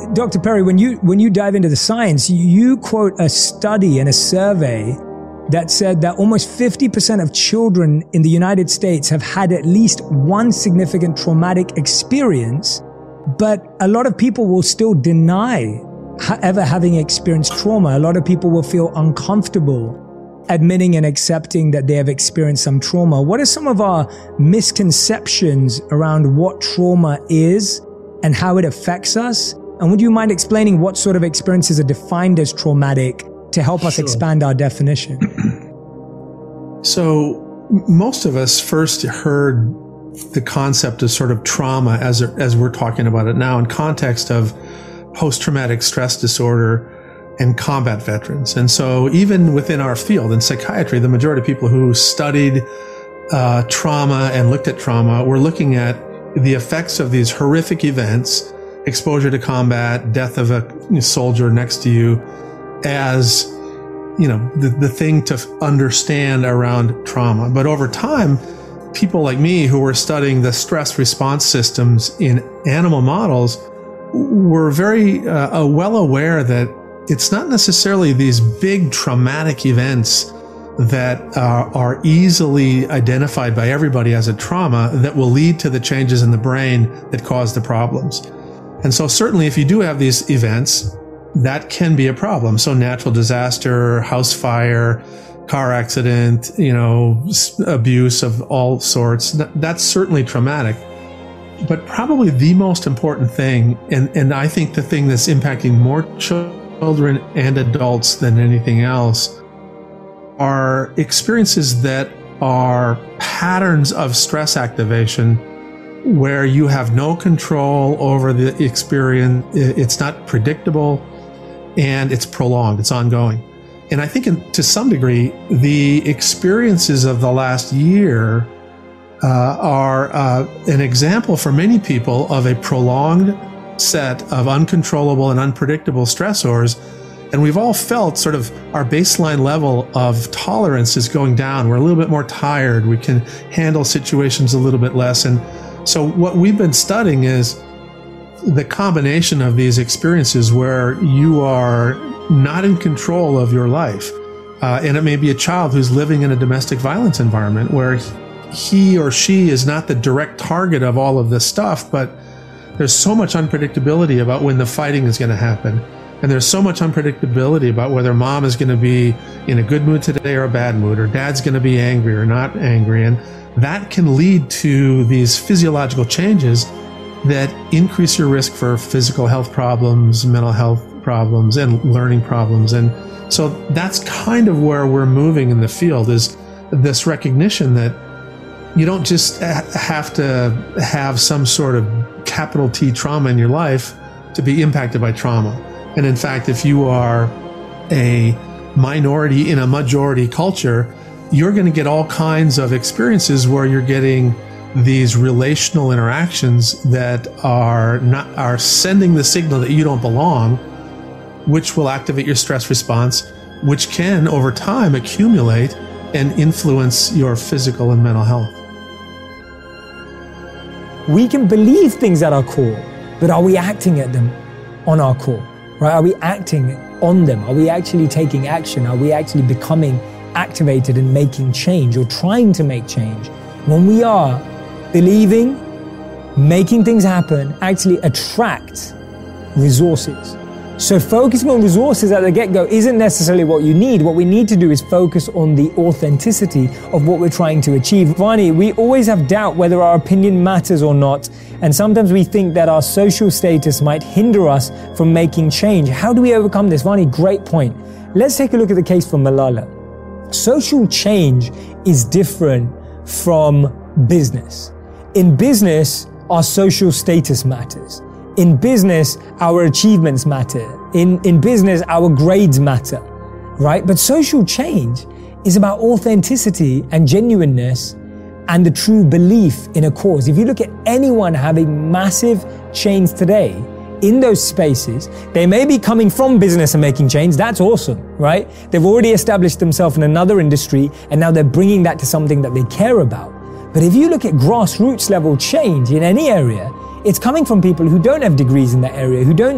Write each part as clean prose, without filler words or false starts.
Dr. Perry, when you dive into the science, you quote a study and a survey that said that almost 50% of children in the United States have had at least one significant traumatic experience, but a lot of people will still deny ever having experienced trauma. A lot of people will feel uncomfortable admitting and accepting that they have experienced some trauma. What are some of our misconceptions around what trauma is and how it affects us? And would you mind explaining what sort of experiences are defined as traumatic to help us expand our definition? So most of us first heard the concept of sort of trauma as we're talking about it now in context of post-traumatic stress disorder and combat veterans. And so even within our field in psychiatry, the majority of people who studied trauma and looked at trauma were looking at the effects of these horrific events, exposure to combat, death of a soldier next to you, as the thing to understand around trauma. But over time, people like me who were studying the stress response systems in animal models were very well aware that it's not necessarily these big traumatic events that are easily identified by everybody as a trauma that will lead to the changes in the brain that cause the problems. And so certainly if you do have these events, that can be a problem. So natural disaster, house fire, car accident, abuse of all sorts, that's certainly traumatic. But probably the most important thing, and I think the thing that's impacting more children and adults than anything else, are experiences that are patterns of stress activation where you have no control over the experience. It's not predictable and it's prolonged, it's ongoing. And I think to some degree, the experiences of the last year are an example for many people of a prolonged set of uncontrollable and unpredictable stressors. And we've all felt sort of our baseline level of tolerance is going down. We're a little bit more tired. We can handle situations a little bit less. And so what we've been studying is the combination of these experiences where you are not in control of your life. And it may be a child who's living in a domestic violence environment where he or she is not the direct target of all of this stuff, but there's so much unpredictability about when the fighting is going to happen. And there's so much unpredictability about whether mom is going to be in a good mood today or a bad mood, or dad's going to be angry or not angry. And that can lead to these physiological changes that increase your risk for physical health problems, mental health problems, and learning problems. And so that's kind of where we're moving in the field, is this recognition that you don't just have to have some sort of capital T trauma in your life to be impacted by trauma. And in fact, if you are a minority in a majority culture, you're going to get all kinds of experiences where you're getting these relational interactions that are sending the signal that you don't belong, which will activate your stress response, which can over time accumulate and influence your physical and mental health. We can believe things at our core, but are we acting at them on our core? Right? Are we acting on them? Are we actually taking action? Are we actually becoming activated and making change or trying to make change? When we are believing, making things happen, actually attract resources. So focusing on resources at the get-go isn't necessarily what you need. What we need to do is focus on the authenticity of what we're trying to achieve. Vani, we always have doubt whether our opinion matters or not. And sometimes we think that our social status might hinder us from making change. How do we overcome this? Vani, great point. Let's take a look at the case for Malala. Social change is different from business. In business, our social status matters. In business, our achievements matter. In business, our grades matter, right? But social change is about authenticity and genuineness and the true belief in a cause. If you look at anyone having massive change today in those spaces, they may be coming from business and making change. That's awesome, right? They've already established themselves in another industry and now they're bringing that to something that they care about. But if you look at grassroots level change in any area, it's coming from people who don't have degrees in that area, who don't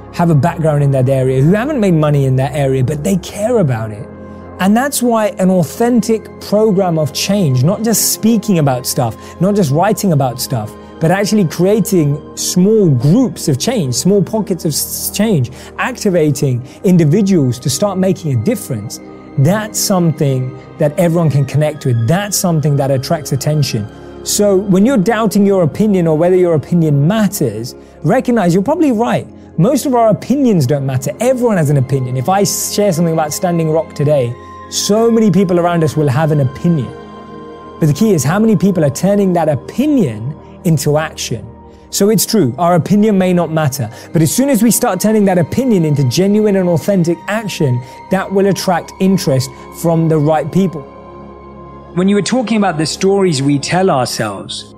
have a background in that area, who haven't made money in that area, but they care about it. And that's why an authentic program of change, not just speaking about stuff, not just writing about stuff, but actually creating small groups of change, small pockets of change, activating individuals to start making a difference. That's something that everyone can connect with. That's something that attracts attention. So when you're doubting your opinion or whether your opinion matters, recognize you're probably right. Most of our opinions don't matter. Everyone has an opinion. If I share something about Standing Rock today, so many people around us will have an opinion. But the key is how many people are turning that opinion into action. So it's true, our opinion may not matter, but as soon as we start turning that opinion into genuine and authentic action, that will attract interest from the right people. When you were talking about the stories we tell ourselves,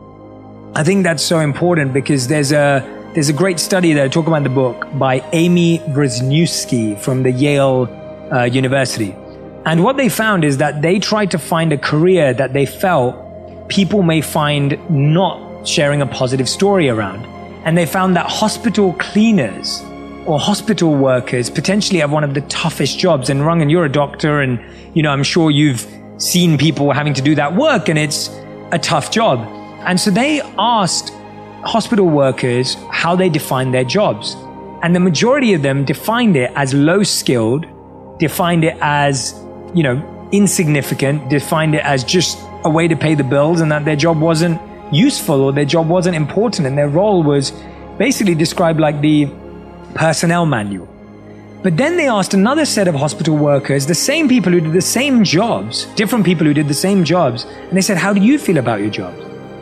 I think that's so important because there's a great study that I talk about in the book by Amy Wrzesniewski from the Yale University. And what they found is that they tried to find a career that they felt people may find not sharing a positive story around. And they found that hospital cleaners or hospital workers potentially have one of the toughest jobs. And Rangan, you're a doctor, and I'm sure you've seen people having to do that work, and it's a tough job. And so they asked hospital workers how they defined their jobs. And the majority of them defined it as low skilled, defined it as, insignificant, defined it as just a way to pay the bills, and that their job wasn't useful or their job wasn't important, and their role was basically described like the personnel manual. But then they asked another set of hospital workers, the same people who did the same jobs, different people who did the same jobs, and they said, how do you feel about your jobs?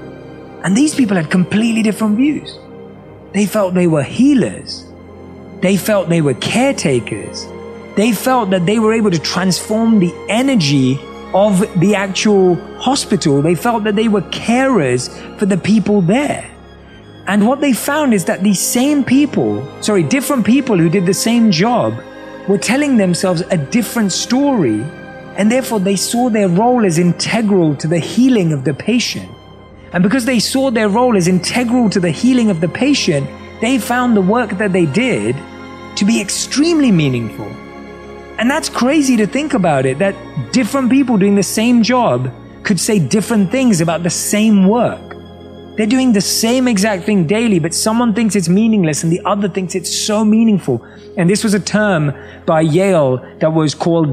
And these people had completely different views. They felt they were healers. They felt they were caretakers. They felt that they were able to transform the energy of the actual hospital. They felt that they were carers for the people there. And what they found is that these same people, different people who did the same job were telling themselves a different story, and therefore they saw their role as integral to the healing of the patient. And because they saw their role as integral to the healing of the patient, they found the work that they did to be extremely meaningful. And that's crazy to think about it, that different people doing the same job could say different things about the same work. They're doing the same exact thing daily, but someone thinks it's meaningless and the other thinks it's so meaningful. And this was a term by Yale that was called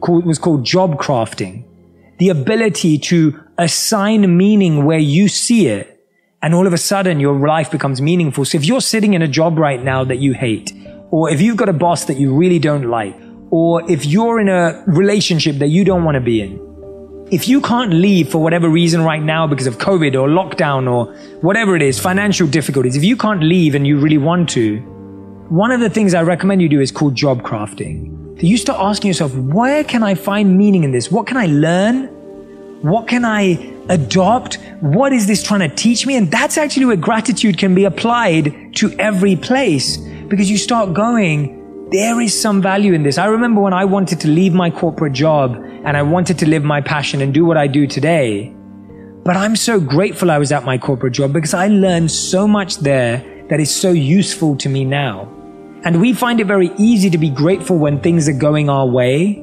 job crafting. The ability to assign meaning where you see it, and all of a sudden your life becomes meaningful. So if you're sitting in a job right now that you hate, or if you've got a boss that you really don't like, or if you're in a relationship that you don't want to be in, if you can't leave for whatever reason right now because of COVID or lockdown or whatever it is, financial difficulties, if you can't leave and you really want to, one of the things I recommend you do is called job crafting. So you start asking yourself, where can I find meaning in this? What can I learn? What can I adopt? What is this trying to teach me? And that's actually where gratitude can be applied to every place, because you start going, there is some value in this. I remember when I wanted to leave my corporate job and I wanted to live my passion and do what I do today. But I'm so grateful I was at my corporate job because I learned so much there that is so useful to me now. And we find it very easy to be grateful when things are going our way,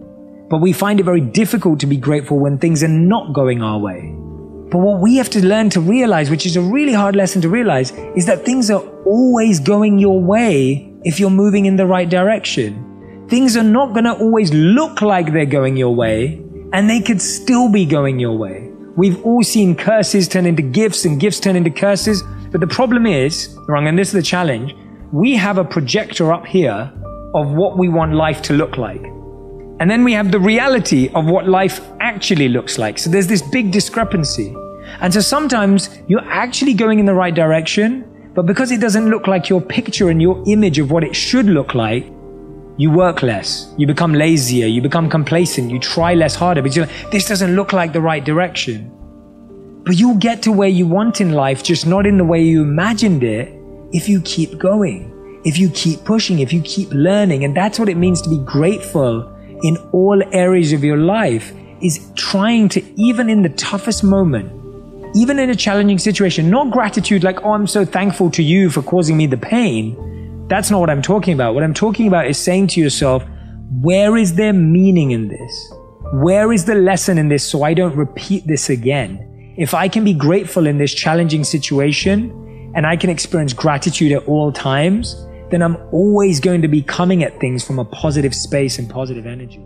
but we find it very difficult to be grateful when things are not going our way. But what we have to learn to realize, which is a really hard lesson to realize, is that things are always going your way if you're moving in the right direction. Things are not going to always look like they're going your way, and they could still be going your way. We've all seen curses turn into gifts and gifts turn into curses. But the problem is, and this is the challenge, we have a projector up here of what we want life to look like. And then we have the reality of what life actually looks like. So there's this big discrepancy. And so sometimes you're actually going in the right direction, but because it doesn't look like your picture and your image of what it should look like, you work less, you become lazier, you become complacent, you try less harder, but you're like, this doesn't look like the right direction. But you'll get to where you want in life, just not in the way you imagined it, if you keep going, if you keep pushing, if you keep learning. And that's what it means to be grateful in all areas of your life, is trying to, even in the toughest moment, even in a challenging situation, not gratitude like, oh, I'm so thankful to you for causing me the pain, That's not what I'm talking about. What I'm talking about is saying to yourself, where is there meaning in this? Where is the lesson in this so I don't repeat this again? If I can be grateful in this challenging situation and I can experience gratitude at all times, then I'm always going to be coming at things from a positive space and positive energy.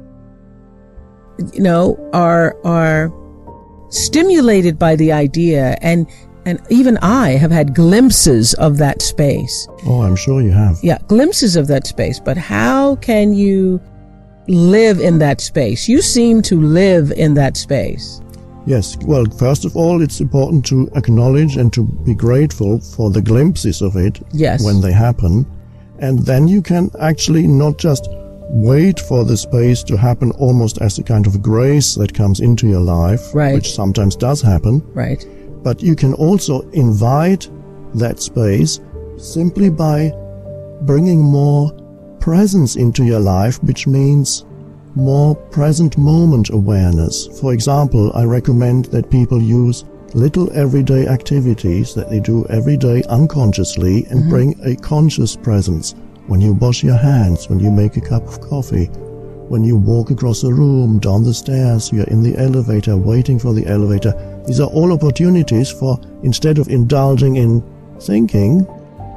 You know, are stimulated by the idea, and even I have had glimpses of that space. Oh, I'm sure you have. Yeah, glimpses of that space. But how can you live in that space? You seem to live in that space. Yes. Well, first of all, it's important to acknowledge and to be grateful for the glimpses of it. Yes. When they happen. And then you can actually not just wait for the space to happen almost as a kind of grace that comes into your life, right, which sometimes does happen. Right. But you can also invite that space simply by bringing more presence into your life, which means more present moment awareness. For example, I recommend that people use little everyday activities that they do every day unconsciously and bring a conscious presence. When you wash your hands, when you make a cup of coffee, when you walk across the room, down the stairs, you're in the elevator, waiting for the elevator. These are all opportunities for, instead of indulging in thinking,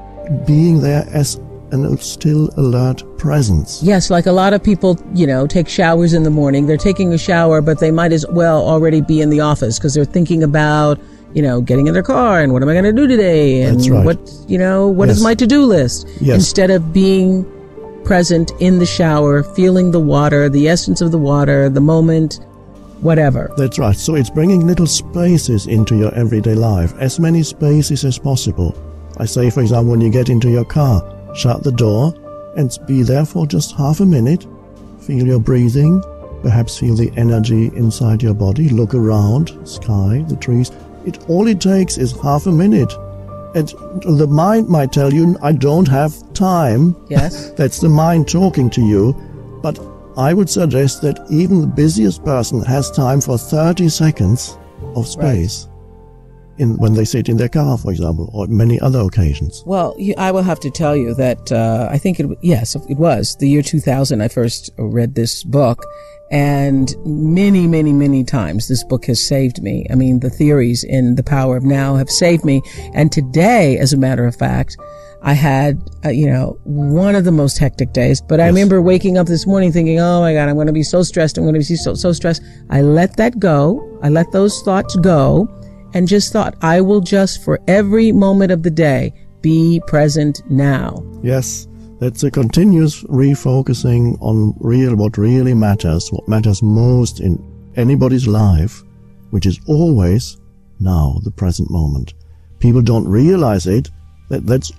being there as an still alert presence. Yes, like a lot of people, take showers in the morning. They're taking a shower, but they might as well already be in the office because they're thinking about, getting in their car and what am I going to do today? And that's right. What is my to-do list? Yes. Instead of being present in the shower, feeling the water, the essence of the water, the moment, whatever. That's right. So it's bringing little spaces into your everyday life, as many spaces as possible. I say, for example, when you get into your car, shut the door and be there for just half a minute. Feel your breathing, perhaps feel the energy inside your body, look around, sky, the trees. All it takes is half a minute. And the mind might tell you, I don't have time. Yes. That's the mind talking to you. But I would suggest that even the busiest person has time for 30 seconds of space. Right. When they sit in their car, for example, or many other occasions. Well, I will have to tell you that I think it was the year 2000 I first read this book. And many, many, many times this book has saved me. I mean, the theories in The Power of Now have saved me. And today, as a matter of fact, I had, one of the most hectic days. But I remember waking up this morning thinking, oh my God, I'm going to be so stressed. I'm going to be so stressed. I let that go. I let those thoughts go and just thought, I will just, for every moment of the day, be present now. Yes. That's a continuous refocusing on what really matters, what matters most in anybody's life, which is always now, the present moment. People don't realize it, that's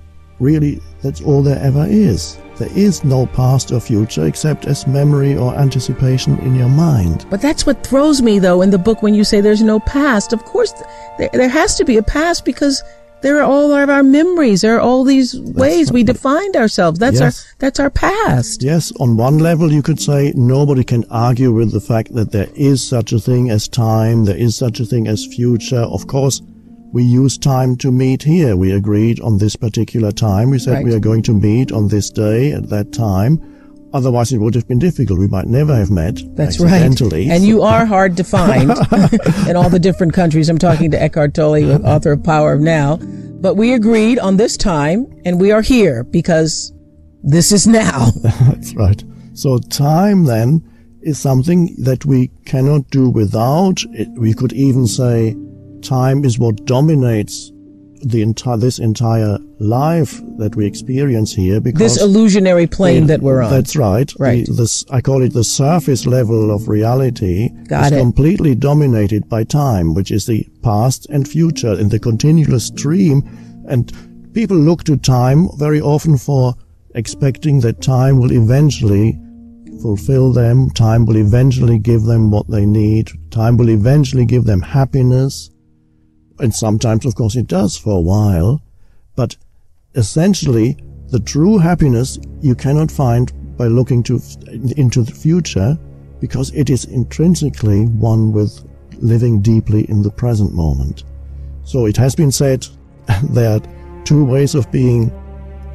all there ever is. There is no past or future except as memory or anticipation in your mind. But that's what throws me, though, in the book when you say there's no past. Of course, there has to be a past because there are all of our memories. There are all these ways we defined ourselves. That's our past. Yes, on one level you could say nobody can argue with the fact that there is such a thing as time, there is such a thing as future. Of course, we use time to meet here. We agreed on this particular time. We said we are going to meet on this day at that time. Otherwise, it would have been difficult. We might never have met. That's accidentally. Right. And you are hard to find in all the different countries. I'm talking to Eckhart Tolle, author of Power of Now. But we agreed on this time, and we are here because this is now. That's right. So time, then, is something that we cannot do without. We could even say time is what dominates this entire life that we experience here, because this illusionary plane that we're on. That's right. Right. I call it the surface level of reality. Got it. Completely dominated by time, which is the past and future in the continuous stream. And people look to time very often for expecting that time will eventually fulfill them. Time will eventually give them what they need. Time will eventually give them happiness. And sometimes, of course, it does for a while, but essentially, the true happiness you cannot find by looking into the future, because it is intrinsically one with living deeply in the present moment. So it has been said there are two ways of being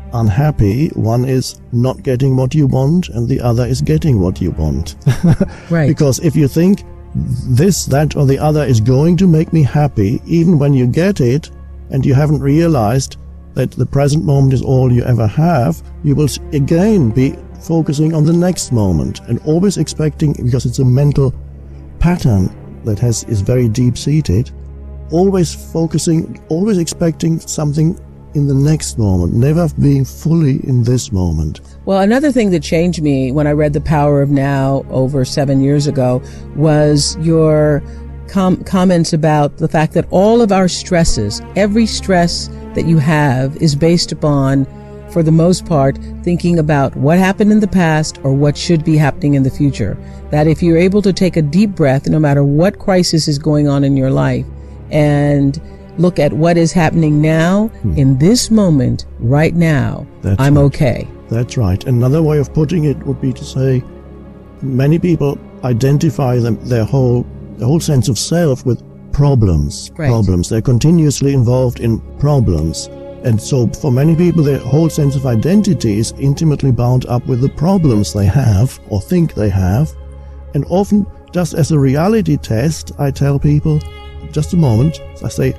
unhappy. One is not getting what you want, and the other is getting what you want. Right. Because if you think this, that, or the other is going to make me happy, even when you get it, and you haven't realized that the present moment is all you ever have, you will again be focusing on the next moment and always expecting, because it's a mental pattern that is very deep-seated, always focusing, always expecting something in the next moment, never being fully in this moment. Well, another thing that changed me when I read The Power of Now over 7 years ago was your comments about the fact that all of our stresses, every stress that you have is based upon, for the most part, thinking about what happened in the past or what should be happening in the future. That if you're able to take a deep breath, no matter what crisis is going on in your life, and look at what is happening now, in this moment, right now, I'm right. okay. That's right. Another way of putting it would be to say, many people identify their whole sense of self with problems. Right. Problems. They're continuously involved in problems. And so for many people, their whole sense of identity is intimately bound up with the problems they have or think they have. And often, just as a reality test, I tell people, just a moment, I say,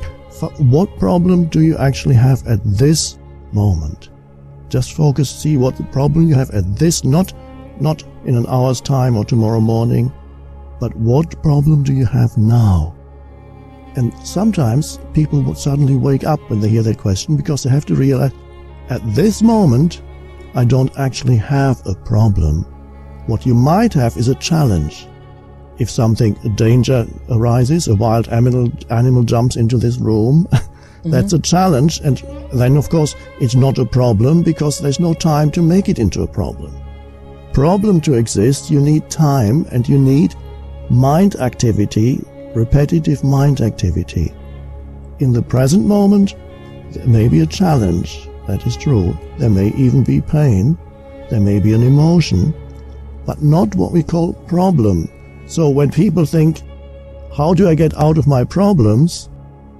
what problem do you actually have at this moment? Just focus, see what the problem you have at this, not in an hour's time or tomorrow morning, but what problem do you have now? And sometimes people would suddenly wake up when they hear that question, because they have to realize, at this moment, I don't actually have a problem. What you might have is a challenge. If a danger arises, a wild animal jumps into this room, that's a challenge. And then, of course, it's not a problem because there's no time to make it into a problem. Problem to exist, you need time and you need mind activity, repetitive mind activity. In the present moment, there may be a challenge. That is true. There may even be pain. There may be an emotion, but not what we call problem. So when people think, how do I get out of my problems?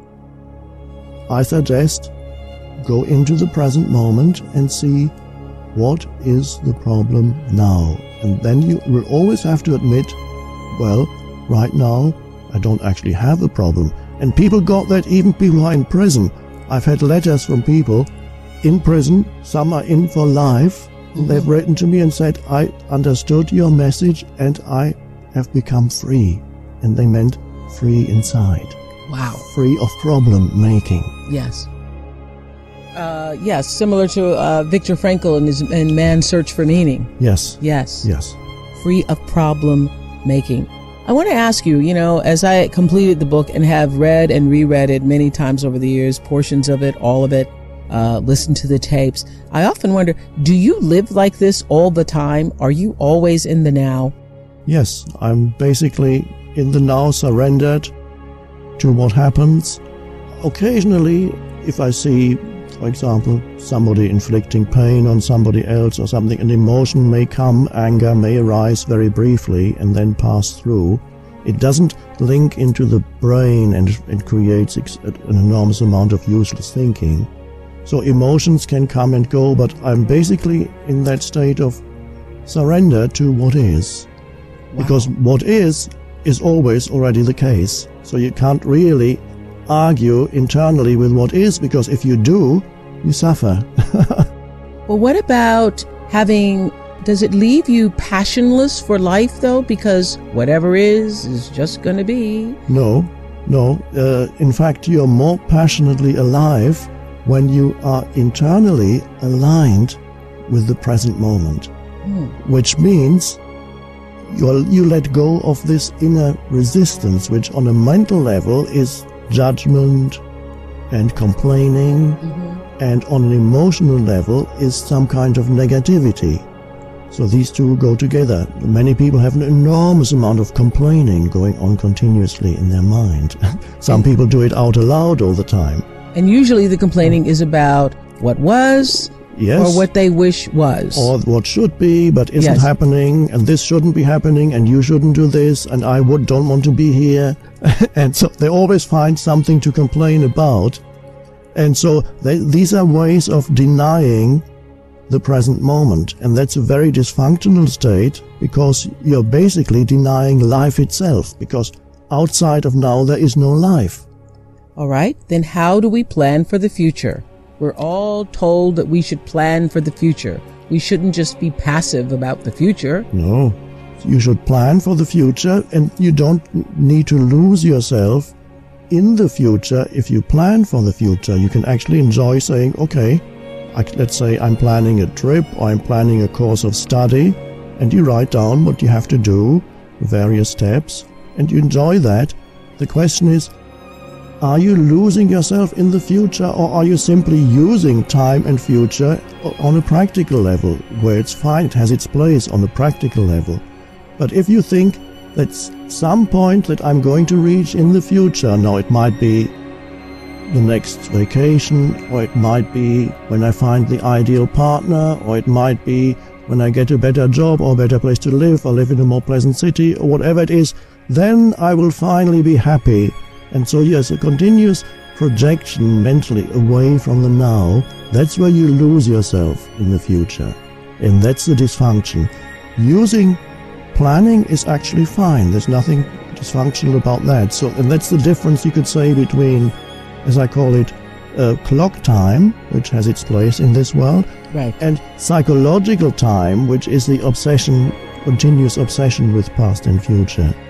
I suggest go into the present moment and see what is the problem now. And then you will always have to admit, well, right now, I don't actually have a problem. And people got that, even people who are in prison. I've had letters from people in prison, some are in for life, and they've written to me and said, I understood your message and I have become free. And they meant free inside. Wow. Free of problem making. Yes. Yes, similar to Viktor Frankl in Man's Search for Meaning. Yes. Yes. Yes. Free of problem making. I want to ask you, as I completed the book and have read and reread it many times over the years, portions of it, all of it, listened to the tapes, I often wonder, do you live like this all the time? Are you always in the now? Yes, I'm basically in the now, surrendered to what happens. Occasionally, if I see, for example, somebody inflicting pain on somebody else or something, an emotion may come, anger may arise very briefly and then pass through. It doesn't link into the brain and it creates an enormous amount of useless thinking. So emotions can come and go, but I'm basically in that state of surrender to what is. Wow. Because what is always already the case. So you can't really argue internally with what is, because if you do, you suffer. Well, what about does it leave you passionless for life though? Because whatever is just going to be. No. In fact, you're more passionately alive when you are internally aligned with the present moment. Which means you let go of this inner resistance, which on a mental level is judgment and complaining, and on an emotional level is some kind of negativity. So these two go together. Many people have an enormous amount of complaining going on continuously in their mind. Some people do it out aloud all the time. And usually the complaining is about what was, yes, or what they wish was. Or what should be, but isn't happening, and this shouldn't be happening, and you shouldn't do this, and I don't want to be here. And so they always find something to complain about. And so these are ways of denying the present moment. And that's a very dysfunctional state, because you're basically denying life itself, because outside of now there is no life. All right, then how do we plan for the future? We're all told that we should plan for the future. We shouldn't just be passive about the future. No, you should plan for the future, and you don't need to lose yourself in the future. If you plan for the future, you can actually enjoy saying, okay, let's say I'm planning a trip or I'm planning a course of study, and you write down what you have to do, various steps, and you enjoy that. The question is, are you losing yourself in the future, or are you simply using time and future on a practical level, where it's fine, it has its place on the practical level? But if you think that's some point that I'm going to reach in the future, now it might be the next vacation, or it might be when I find the ideal partner, or it might be when I get a better job or a better place to live, or live in a more pleasant city, or whatever it is, then I will finally be happy. And so yes, a continuous projection mentally away from the now, that's where you lose yourself in the future. And that's the dysfunction. Using planning is actually fine. There's nothing dysfunctional about that. So, and that's the difference, you could say, between, as I call it, clock time, which has its place in this world, right, and psychological time, which is the obsession, continuous obsession with past and future.